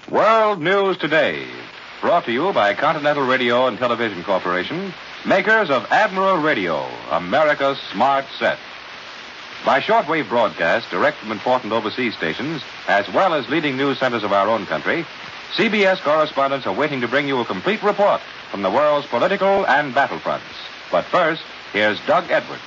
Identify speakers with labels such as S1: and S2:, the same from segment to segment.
S1: World News Today, brought to you by Continental Radio and Television Corporation, makers of Admiral Radio, America's smart set. By shortwave broadcast direct from important overseas stations, as well as leading news centers of our own country, CBS correspondents are waiting to bring you a complete report from the world's political and battlefronts. But first, here's Doug Edwards.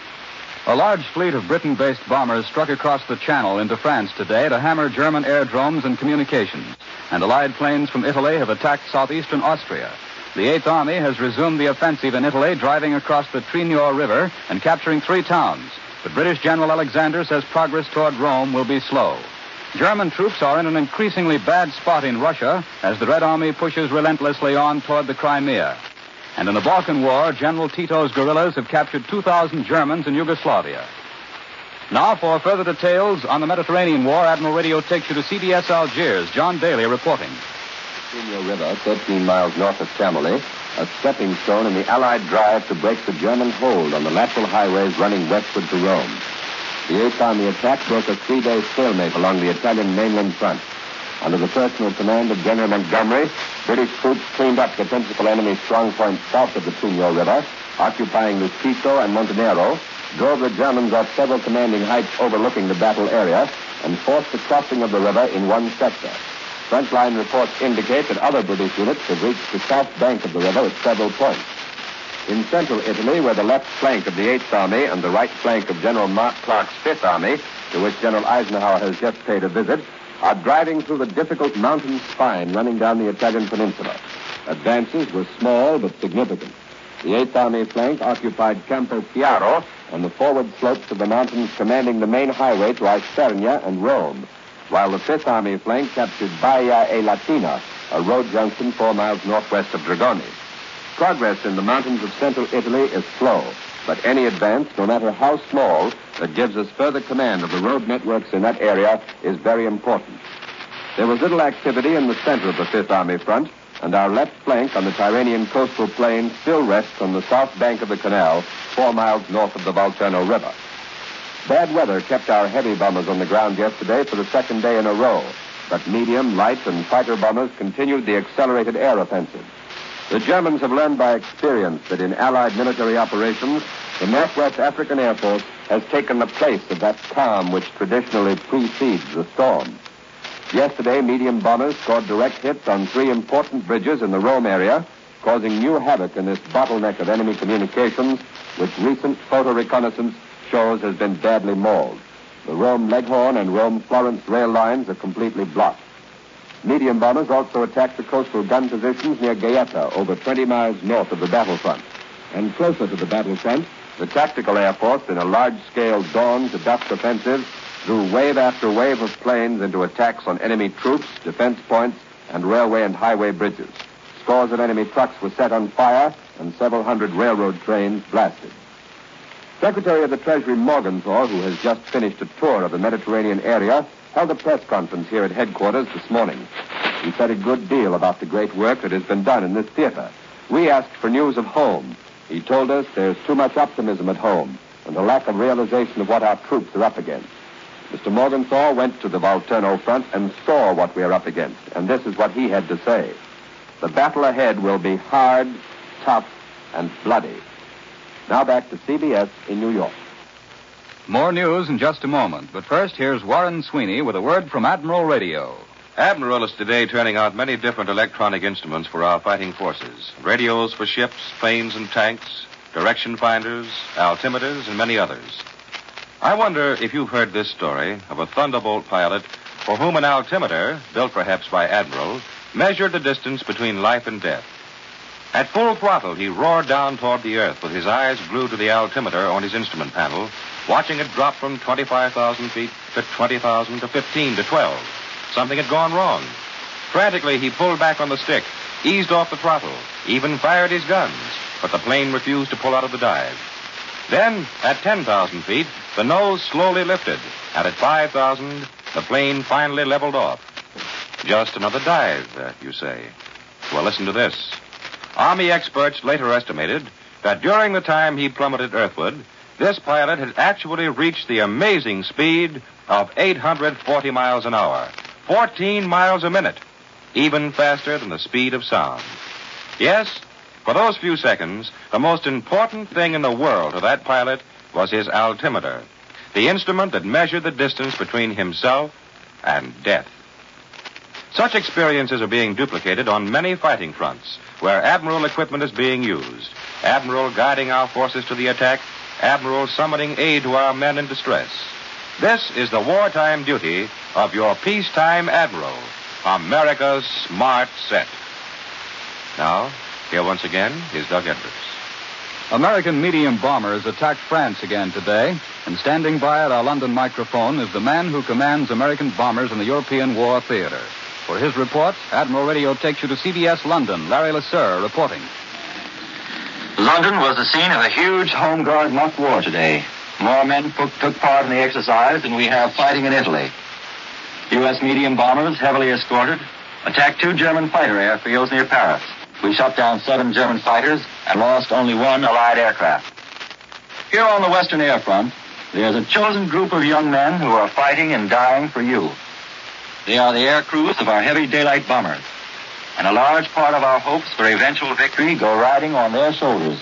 S2: A large fleet of Britain-based bombers struck across the Channel into France today to hammer German airdromes and communications, and Allied planes from Italy have attacked southeastern Austria. The Eighth Army has resumed the offensive in Italy, driving across the Trinio River and capturing 3 towns. But British General Alexander says progress toward Rome will be slow. German troops are in an increasingly bad spot in Russia as the Red Army pushes relentlessly on toward the Crimea. And in the Balkan War, General Tito's guerrillas have captured 2,000 Germans in Yugoslavia. Now, for further details on the Mediterranean War, Admiral Radio takes you to CBS Algiers. John Daly reporting.
S3: Trinio River, 13 miles north of Chamoli, a stepping stone in the Allied drive to break the German hold on the lateral highways running westward to Rome. The Eighth Army attack broke a 3-day stalemate along the Italian mainland front. Under the personal command of General Montgomery, British troops cleaned up the principal enemy strong points south of the Trinio River, occupying Lusito and Montenero, drove the Germans off several commanding heights overlooking the battle area, and forced the crossing of the river in one sector. Frontline reports indicate that other British units have reached the south bank of the river at several points. In central Italy, where the left flank of the Eighth Army and the right flank of General Mark Clark's Fifth Army, to which General Eisenhower has just paid a visit, are driving through the difficult mountain spine running down the Italian peninsula. Advances were small but significant. The Eighth Army flank occupied Campo Chiaro and the forward slopes of the mountains commanding the main highway to Isernia and Rome, while the Fifth Army flank captured Baia e Latina, a road junction 4 miles northwest of Dragoni. Progress in the mountains of central Italy is slow, but any advance, no matter how small, that gives us further command of the road networks in that area is very important. There was little activity in the center of the Fifth Army front, and our left flank on the Tyrrhenian coastal plain still rests on the south bank of the canal, 4 miles north of the Volturno River. Bad weather kept our heavy bombers on the ground yesterday for the second day in a row, but medium, light, and fighter bombers continued the accelerated air offensive. The Germans have learned by experience that in Allied military operations, the Northwest African Air Force has taken the place of that calm which traditionally precedes the storm. Yesterday, medium bombers scored direct hits on 3 important bridges in the Rome area, causing new havoc in this bottleneck of enemy communications, which recent photo reconnaissance shows has been badly mauled. The Rome-Leghorn and Rome-Florence rail lines are completely blocked. Medium bombers also attacked the coastal gun positions near Gaeta, over 20 miles north of the battlefront. And closer to the battlefront, the tactical air force, in a large-scale dawn-to-dusk offensive, threw wave after wave of planes into attacks on enemy troops, defense points, and railway and highway bridges. Scores of enemy trucks were set on fire, and several hundred railroad trains blasted. Secretary of the Treasury Morgenthau, who has just finished a tour of the Mediterranean area, held a press conference here at headquarters this morning. He said a good deal about the great work that has been done in this theater. We asked for news of home. He told us there's too much optimism at home and a lack of realization of what our troops are up against. Mr. Morgenthau went to the Volturno front and saw what we are up against, and this is what he had to say. The battle ahead will be hard, tough, and bloody. Now back to CBS in New York.
S2: More news in just a moment, but first here's Warren Sweeney with a word from Admiral Radio.
S1: Admiral is today turning out many different electronic instruments for our fighting forces. Radios for ships, planes, and tanks, direction finders, altimeters, and many others. I wonder if you've heard this story of a Thunderbolt pilot for whom an altimeter, built perhaps by Admiral, measured the distance between life and death. At full throttle, he roared down toward the earth with his eyes glued to the altimeter on his instrument panel, watching it drop from 25,000 feet to 20,000 to 15 to 12. Something had gone wrong. Frantically, he pulled back on the stick, eased off the throttle, even fired his guns, but the plane refused to pull out of the dive. Then, at 10,000 feet, the nose slowly lifted, and at 5,000, the plane finally leveled off. Just another dive, you say. Well, listen to this. Army experts later estimated that during the time he plummeted earthward, this pilot had actually reached the amazing speed of 840 miles an hour, 14 miles a minute. even faster than the speed of sound. Yes, for those few seconds, the most important thing in the world to that pilot was his altimeter, the instrument that measured the distance between himself and death. Such experiences are being duplicated on many fighting fronts where Admiral equipment is being used. Admiral guiding our forces to the attack, Admiral summoning aid to our men in distress. This is the wartime duty of your peacetime Admiral, America's Smart Set. Now, here once again is Doug Edwards.
S2: American medium bombers attacked France again today, and standing by at our London microphone is the man who commands American bombers in the European War Theater. For his report, Admiral Radio takes you to CBS London. Larry LeSueur reporting.
S4: London was the scene of a huge Home Guard mock war today. More men took part in the exercise than we have fighting in Italy. U.S. medium bombers, heavily escorted, attacked 2 German fighter airfields near Paris. We shot down 7 German fighters and lost only 1 Allied aircraft. Here on the Western Air Front, there's a chosen group of young men who are fighting and dying for you. They are the air crews of our heavy daylight bombers, and a large part of our hopes for eventual victory go riding on their shoulders.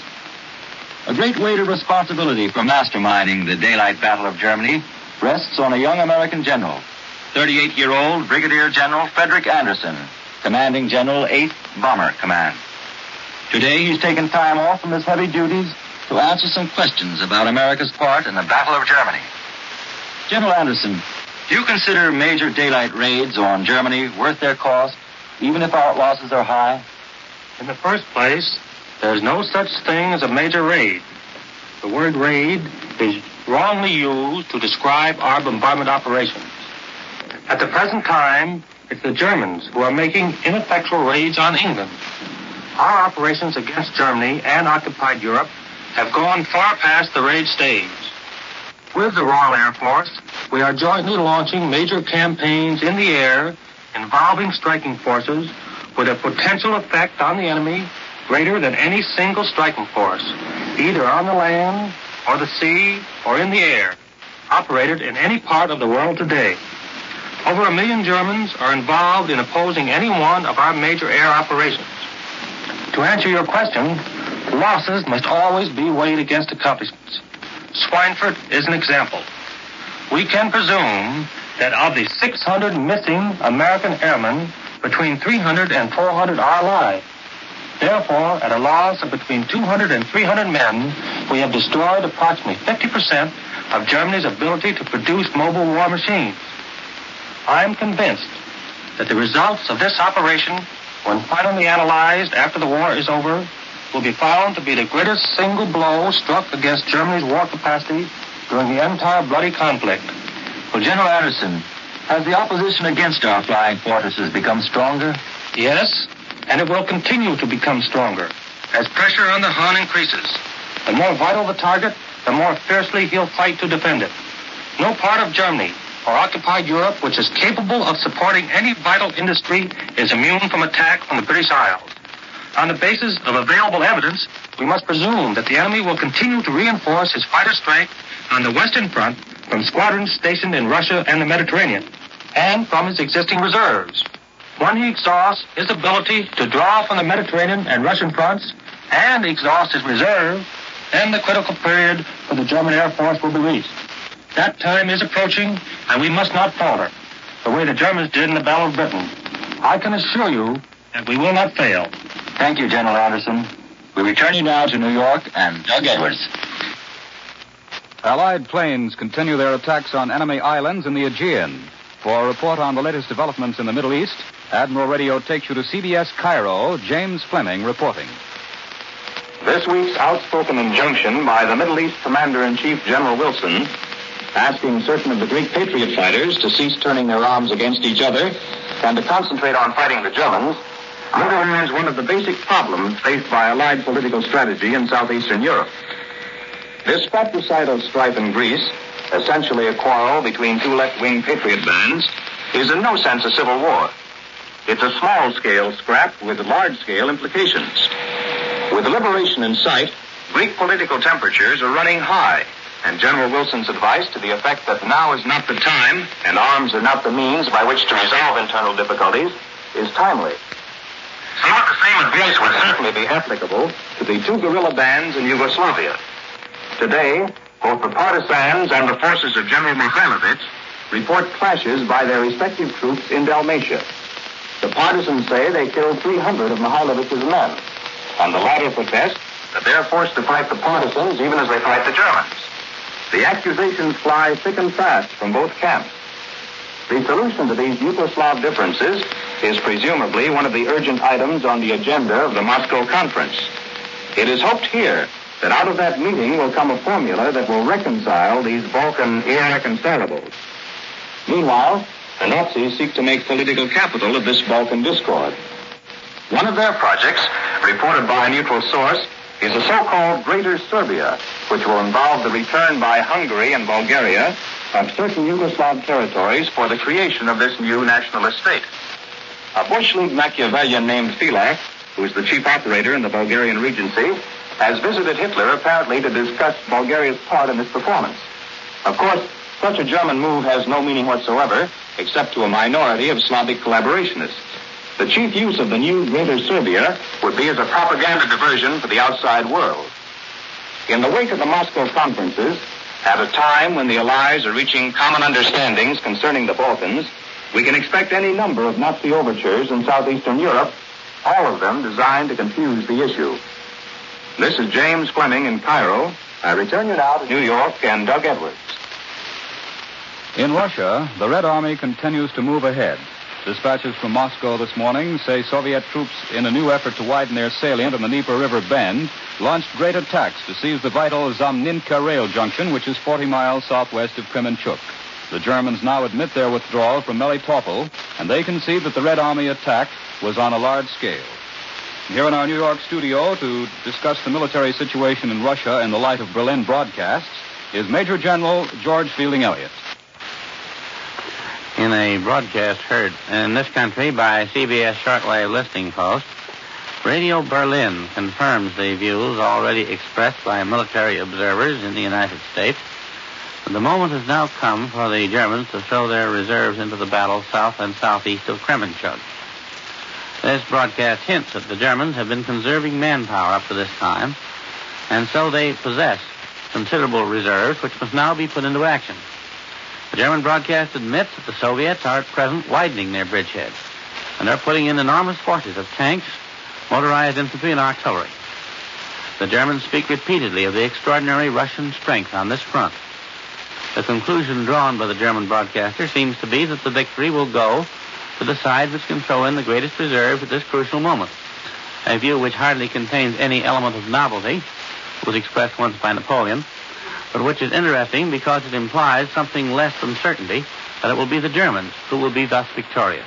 S4: A great weight of responsibility for masterminding the daylight battle of Germany rests on a young American general, 38-year-old Brigadier General Frederick Anderson, commanding General 8th Bomber Command. Today he's taken time off from his heavy duties to answer some questions about America's part in the Battle of Germany. General Anderson, do you consider major daylight raids on Germany worth their cost, even if our losses are high?
S5: In the first place, there's no such thing as a major raid. The word raid is wrongly used to describe our bombardment operations. At the present time, it's the Germans who are making ineffectual raids on England. Our operations against Germany and occupied Europe have gone far past the raid stage. With the Royal Air Force, we are jointly launching major campaigns in the air involving striking forces with a potential effect on the enemy greater than any single striking force, either on the land or the sea or in the air, operated in any part of the world today. Over 1 million Germans are involved in opposing any one of our major air operations. To answer your question, losses must always be weighed against accomplishments. Schweinfurt is an example. We can presume that of the 600 missing American airmen, between 300 and 400 are alive. Therefore, at a loss of between 200 and 300 men, we have destroyed approximately 50% of Germany's ability to produce mobile war machines. I am convinced that the results of this operation, when finally analyzed after the war is over, will be found to be the greatest single blow struck against Germany's war capacity during the entire bloody conflict.
S4: Well, General Anderson, has the opposition against our flying fortresses become stronger?
S5: Yes, and it will continue to become stronger as pressure on the Hun increases. The more vital the target, the more fiercely he'll fight to defend it. No part of Germany or occupied Europe which is capable of supporting any vital industry is immune from attack from the British Isles. On the basis of available evidence, we must presume that the enemy will continue to reinforce his fighter strength on the Western Front from squadrons stationed in Russia and the Mediterranean, and from his existing reserves. When he exhausts his ability to draw from the Mediterranean and Russian fronts, and exhausts his reserve, then the critical period for the German Air Force will be reached. That time is approaching, and we must not falter, the way the Germans did in the Battle of Britain. I can assure you that we will not fail.
S4: Thank you, General Anderson. We return you now to New York and Doug Edwards.
S2: Allied planes continue their attacks on enemy islands in the Aegean. For a report on the latest developments in the Middle East, Admiral Radio takes you to CBS Cairo. James Fleming reporting.
S6: This week's outspoken injunction by the Middle East Commander-in-Chief General Wilson, asking certain of the Greek Patriot fighters to cease turning their arms against each other and to concentrate on fighting the Germans, underlines one of the basic problems faced by Allied political strategy in southeastern Europe. This fratricidal strife in Greece, essentially a quarrel between 2 left-wing patriot bands, is in no sense a civil war. It's a small-scale scrap with large-scale implications. With liberation in sight, Greek political temperatures are running high, and General Wilson's advice to the effect that now is not the time and arms are not the means by which to resolve internal difficulties is timely. Somewhat the same advice would certainly be applicable to the two guerrilla bands in Yugoslavia. Today, both the partisans and the forces of General Mihailovich report clashes by their respective troops in Dalmatia. The partisans say they killed 300 of Mikhailovich's men, and the latter protest that they're forced to fight the partisans even as they fight the Germans. The accusations fly thick and fast from both camps. The solution to these Yugoslav differences is presumably one of the urgent items on the agenda of the Moscow conference. It is hoped here that out of that meeting will come a formula that will reconcile these Balkan irreconcilables. Meanwhile, the Nazis seek to make political capital of this Balkan discord. One of their projects, reported by a neutral source, is a so-called Greater Serbia, which will involve the return by Hungary and Bulgaria of certain Yugoslav territories for the creation of this new nationalist state. A Bush League Machiavellian named Filak, who is the chief operator in the Bulgarian Regency, has visited Hitler apparently to discuss Bulgaria's part in this performance. Of course, such a German move has no meaning whatsoever, except to a minority of Slavic collaborationists. The chief use of the new Greater Serbia would be as a propaganda diversion for the outside world. In the wake of the Moscow conferences, at a time when the Allies are reaching common understandings concerning the Balkans, we can expect any number of Nazi overtures in southeastern Europe, all of them designed to confuse the issue. This is James Fleming in Cairo. I return you now to New York and Doug Edwards.
S2: In Russia, the Red Army continues to move ahead. Dispatches from Moscow this morning say Soviet troops, in a new effort to widen their salient on the Dnieper River bend, launched great attacks to seize the vital Zamninka rail junction, which is 40 miles southwest of Kremenchuk. The Germans now admit their withdrawal from Melitopol, and they concede that the Red Army attack was on a large scale. Here in our New York studio to discuss the military situation in Russia in the light of Berlin broadcasts is Major General George Fielding Elliott.
S7: In a broadcast heard in this country by CBS shortwave listening post, Radio Berlin confirms the views already expressed by military observers in the United States. The moment has now come for the Germans to throw their reserves into the battle south and southeast of Kremenchuk. This broadcast hints that the Germans have been conserving manpower up to this time, and so they possess considerable reserves which must now be put into action. The German broadcast admits that the Soviets are at present widening their bridgeheads and are putting in enormous forces of tanks, motorized infantry, and artillery. The Germans speak repeatedly of the extraordinary Russian strength on this front. The conclusion drawn by the German broadcaster seems to be that the victory will go to the side which can throw in the greatest reserves at this crucial moment, a view which hardly contains any element of novelty, was expressed once by Napoleon, but which is interesting because it implies something less than certainty that it will be the Germans who will be thus victorious.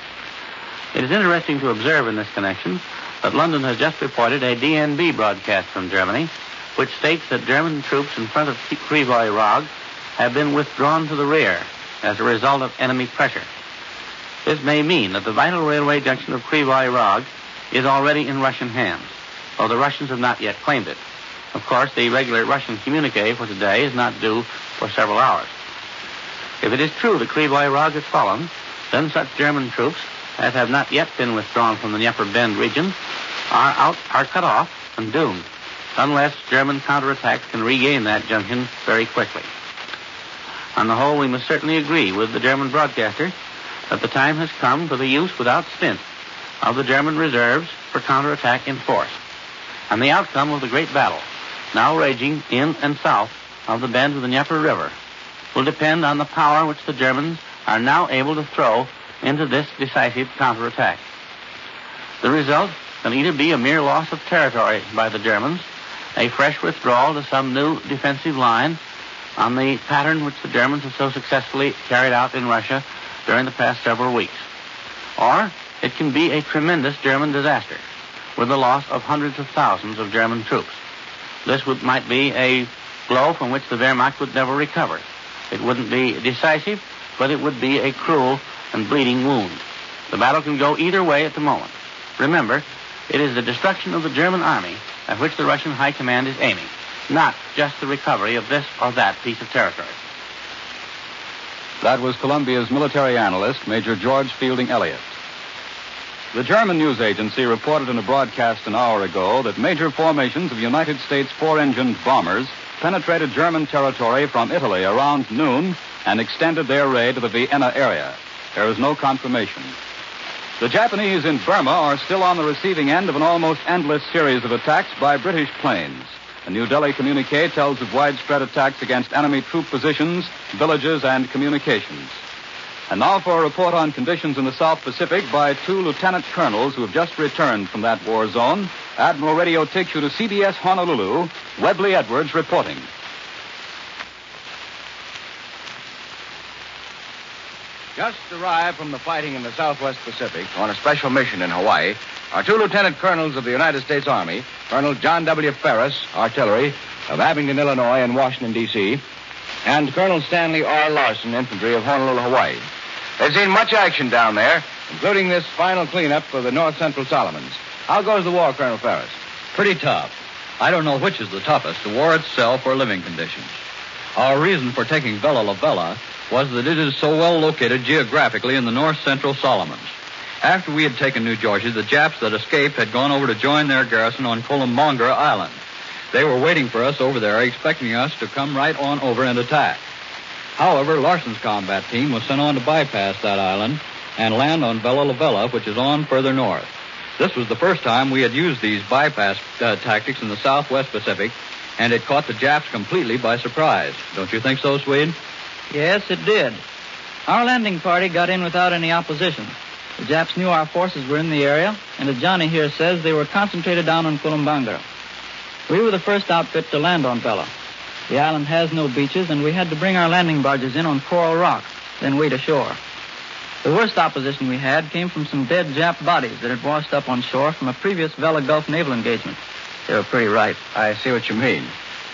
S7: It is interesting to observe in this connection that London has just reported a DNB broadcast from Germany, which states that German troops in front of Krivoy Rog have been withdrawn to the rear as a result of enemy pressure. This may mean that the vital railway junction of Krivoy Rog is already in Russian hands, though the Russians have not yet claimed it. Of course, the regular Russian communique for today is not due for several hours. If it is true that Krivoy Rog has fallen, then such German troops as have not yet been withdrawn from the Dnieper Bend region are cut off and doomed, unless German counterattacks can regain that junction very quickly. On the whole, we must certainly agree with the German broadcaster that the time has come for the use without stint of the German reserves for counterattack in force. And the outcome of the great battle, now raging in and south of the bend of the Dnieper River, will depend on the power which the Germans are now able to throw into this decisive counterattack. The result can either be a mere loss of territory by the Germans, a fresh withdrawal to some new defensive line on the pattern which the Germans have so successfully carried out in Russia during the past several weeks, or it can be a tremendous German disaster with the loss of hundreds of thousands of German troops. This might be a blow from which the Wehrmacht would never recover. It wouldn't be decisive, but it would be a cruel and bleeding wound. The battle can go either way at the moment. Remember, it is the destruction of the German army at which the Russian High Command is aiming, not just the recovery of this or that piece of territory.
S2: That was Columbia's military analyst, Major George Fielding Elliott. The German news agency reported in a broadcast an hour ago that major formations of United States four-engined bombers penetrated German territory from Italy around noon and extended their raid to the Vienna area. There is no confirmation. The Japanese in Burma are still on the receiving end of an almost endless series of attacks by British planes. A New Delhi communique tells of widespread attacks against enemy troop positions, villages, and communications. And now for a report on conditions in the South Pacific by two lieutenant colonels who have just returned from that war zone. Admiral Radio takes you to CBS Honolulu. Webley Edwards reporting.
S8: Just arrived from the fighting in the Southwest Pacific on a special mission in Hawaii are two lieutenant colonels of the United States Army, Colonel John W. Ferris, artillery, of Abingdon, Illinois, and Washington, D.C., and Colonel Stanley R. Larson, infantry, of Honolulu, Hawaii. They've seen much action down there, including this final cleanup for the North Central Solomons. How goes the war, Colonel Ferris?
S9: Pretty tough. I don't know which is the toughest, the war itself or living conditions. Our reason for taking Vella La Vella was that it is so well located geographically in the North Central Solomons. After we had taken New Georgia, the Japs that escaped had gone over to join their garrison on Columbonga Island. They were waiting for us over there, expecting us to come right on over and attack. However, Larson's combat team was sent on to bypass that island and land on Vella La Vella, which is on further north. This was the first time we had used these bypass tactics in the Southwest Pacific, and it caught the Japs completely by surprise. Don't you think so, Swede?
S10: Yes, it did. Our landing party got in without any opposition. The Japs knew our forces were in the area, and as Johnny here says, they were concentrated down on Columbanga. We were the first outfit to land on Vella. The island has no beaches, and we had to bring our landing barges in on Coral Rock, then wait ashore. The worst opposition we had came from some dead Jap bodies that had washed up on shore from a previous Vella Gulf naval engagement. They were pretty ripe.
S8: I see what you mean.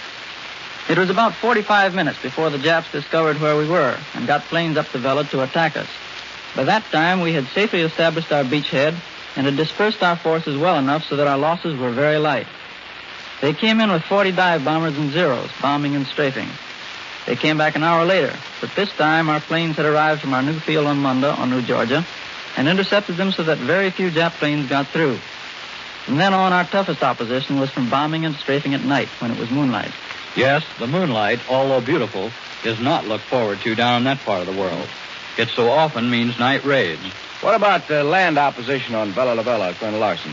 S10: It was about 45 minutes before the Japs discovered where we were and got planes up to Vella to attack us. By that time, we had safely established our beachhead and had dispersed our forces well enough so that our losses were very light. They came in with 40 dive bombers and Zeros, bombing and strafing. They came back an hour later, but this time our planes had arrived from our new field on Munda, on New Georgia, and intercepted them so that very few Jap planes got through. From then on, our toughest opposition was from bombing and strafing at night when it was moonlight.
S9: Yes, the moonlight, although beautiful, is not looked forward to down in that part of the world. It so often means night raids.
S8: What about land opposition on Vella La Vella, Colonel Larson?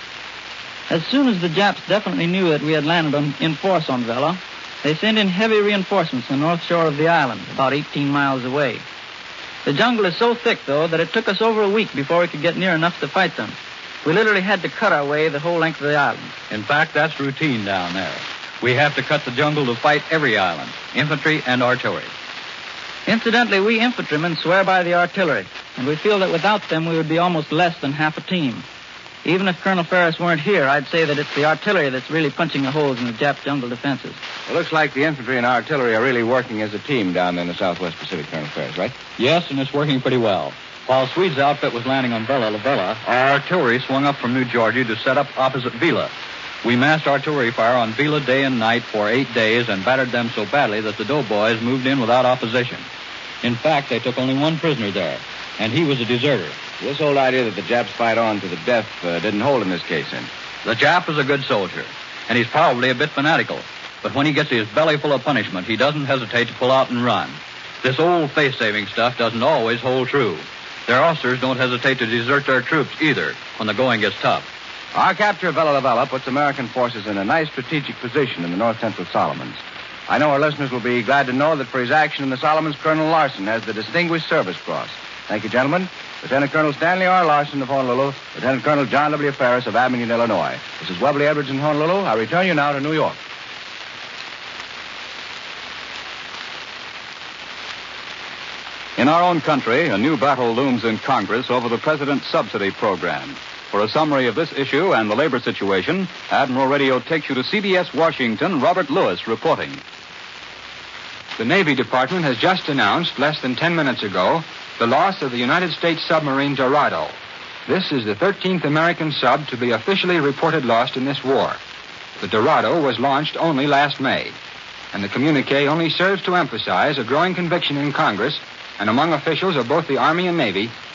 S10: As soon as the Japs definitely knew that we had landed in force on Vella, they sent in heavy reinforcements on the north shore of the island, about 18 miles away. The jungle is so thick, though, that it took us over a week before we could get near enough to fight them. We literally had to cut our way the whole length of the island.
S9: In fact, that's routine down there. We have to cut the jungle to fight every island, infantry and artillery.
S10: Incidentally, we infantrymen swear by the artillery, and we feel that without them we would be almost less than half a team. Even if Colonel Ferris weren't here, I'd say that it's the artillery that's really punching the holes in the Jap jungle defenses.
S8: It looks like the infantry and artillery are really working as a team down there in the Southwest Pacific, Colonel Ferris, right?
S9: Yes, and it's working pretty well. While Swede's outfit was landing on Vella La Vella, our artillery swung up from New Georgia to set up opposite Vila. We massed artillery fire on Vila day and night for 8 days and battered them so badly that the doughboys moved in without opposition. In fact, they took only one prisoner there, and he was a deserter.
S8: This old idea that the Japs fight on to the death didn't hold in this case, then.
S9: The Jap is a good soldier, and he's probably a bit fanatical. But when he gets his belly full of punishment, he doesn't hesitate to pull out and run. This old face-saving stuff doesn't always hold true. Their officers don't hesitate to desert their troops either when the going gets tough.
S8: Our capture of Vella La Vella puts American forces in a nice strategic position in the North Central Solomons. I know our listeners will be glad to know that for his action in the Solomons, Colonel Larson has the Distinguished Service Cross. Thank you, gentlemen. Lieutenant Colonel Stanley R. Larson of Honolulu, Lieutenant Colonel John W. Ferris of Abingdon, Illinois. This is Webley Edwards in Honolulu. I return you now to New York.
S2: In our own country, a new battle looms in Congress over the President's subsidy program. For a summary of this issue and the labor situation, Admiral Radio takes you to CBS Washington, Robert Lewis reporting.
S11: The Navy Department has just announced, less than 10 minutes ago, the loss of the United States submarine Dorado. This is the 13th American sub to be officially reported lost in this war. The Dorado was launched only last May, and the communique only serves to emphasize a growing conviction in Congress and among officials of both the Army and Navy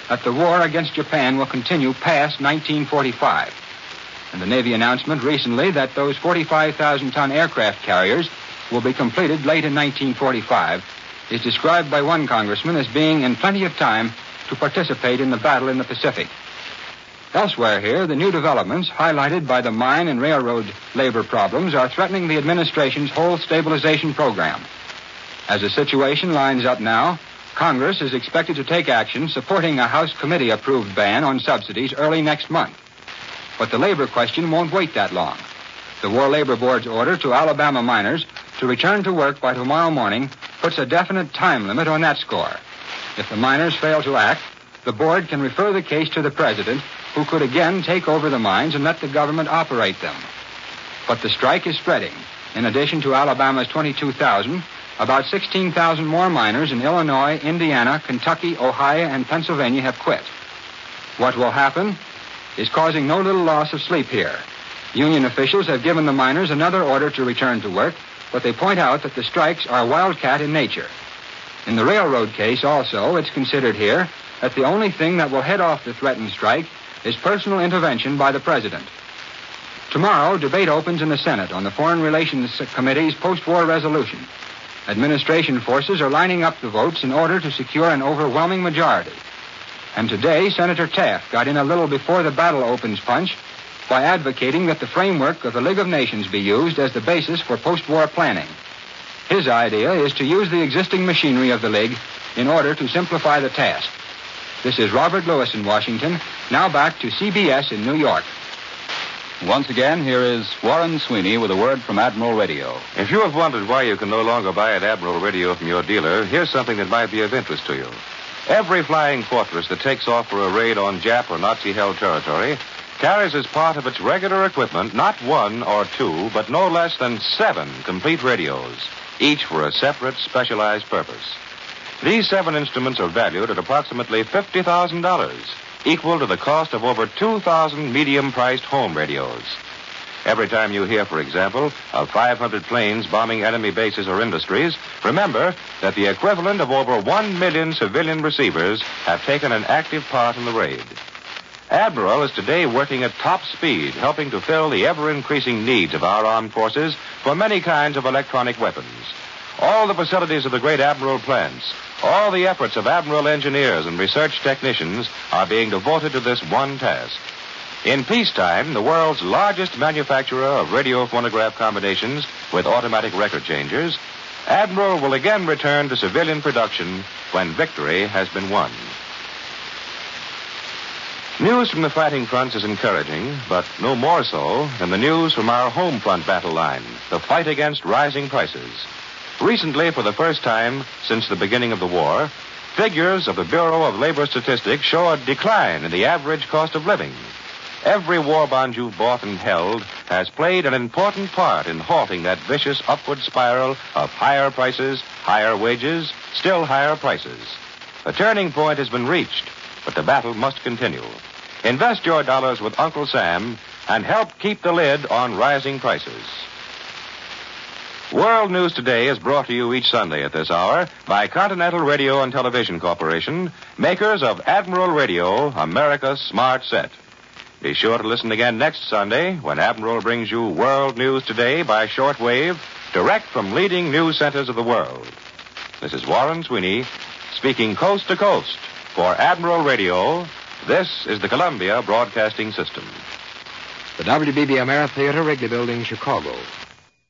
S11: that the war against Japan will continue past 1945. And the Navy announcement recently that those 45,000-ton aircraft carriers will be completed late in 1945 is described by one congressman as being in plenty of time to participate in the battle in the Pacific. Elsewhere here, the new developments, highlighted by the mine and railroad labor problems, are threatening the administration's whole stabilization program. As the situation lines up now, Congress is expected to take action supporting a House committee-approved ban on subsidies early next month. But the labor question won't wait that long. The War Labor Board's order to Alabama miners to return to work by tomorrow morning puts a definite time limit on that score. If the miners fail to act, the board can refer the case to the president, who could again take over the mines and let the government operate them. But the strike is spreading. In addition to Alabama's 22,000, about 16,000 more miners in Illinois, Indiana, Kentucky, Ohio, and Pennsylvania have quit. What will happen is causing no little loss of sleep here. Union officials have given the miners another order to return to work, but they point out that the strikes are wildcat in nature. In the railroad case also, it's considered here that the only thing that will head off the threatened strike is personal intervention by the president. Tomorrow, debate opens in the Senate on the Foreign Relations Committee's post-war resolution. Administration forces are lining up the votes in order to secure an overwhelming majority. And today, Senator Taft got in a little before the battle opens punch by advocating that the framework of the League of Nations be used as the basis for post-war planning. His idea is to use the existing machinery of the League in order to simplify the task. This is Robert Lewis in Washington. Now back to CBS in New York.
S2: Once again, here is Warren Sweeney with a word from Admiral Radio.
S1: If you have wondered why you can no longer buy an Admiral radio from your dealer, here's something that might be of interest to you. Every flying fortress that takes off for a raid on Jap or Nazi-held territory carries as part of its regular equipment not one or two, but no less than 7 complete radios, each for a separate, specialized purpose. These 7 instruments are valued at approximately $50,000, equal to the cost of over 2,000 medium-priced home radios. Every time you hear, for example, of 500 planes bombing enemy bases or industries, remember that the equivalent of over 1 million civilian receivers have taken an active part in the raid. Admiral is today working at top speed, helping to fill the ever-increasing needs of our armed forces for many kinds of electronic weapons. All the facilities of the great Admiral plants, all the efforts of Admiral engineers and research technicians are being devoted to this one task. In peacetime, the world's largest manufacturer of radio phonograph combinations with automatic record changers, Admiral will again return to civilian production when victory has been won. News from the fighting fronts is encouraging, but no more so than the news from our home front battle line, the fight against rising prices. Recently, for the first time since the beginning of the war, figures of the Bureau of Labor Statistics show a decline in the average cost of living. Every war bond you've bought and held has played an important part in halting that vicious upward spiral of higher prices, higher wages, still higher prices. A turning point has been reached, but the battle must continue. Invest your dollars with Uncle Sam and help keep the lid on rising prices. World News Today is brought to you each Sunday at this hour by Continental Radio and Television Corporation, makers of Admiral Radio, America's smart set. Be sure to listen again next Sunday when Admiral brings you World News Today by shortwave, direct from leading news centers of the world. This is Warren Sweeney, speaking coast to coast for Admiral Radio. This is the Columbia Broadcasting System.
S12: The WBB America Theater, Wrigley Building, Chicago.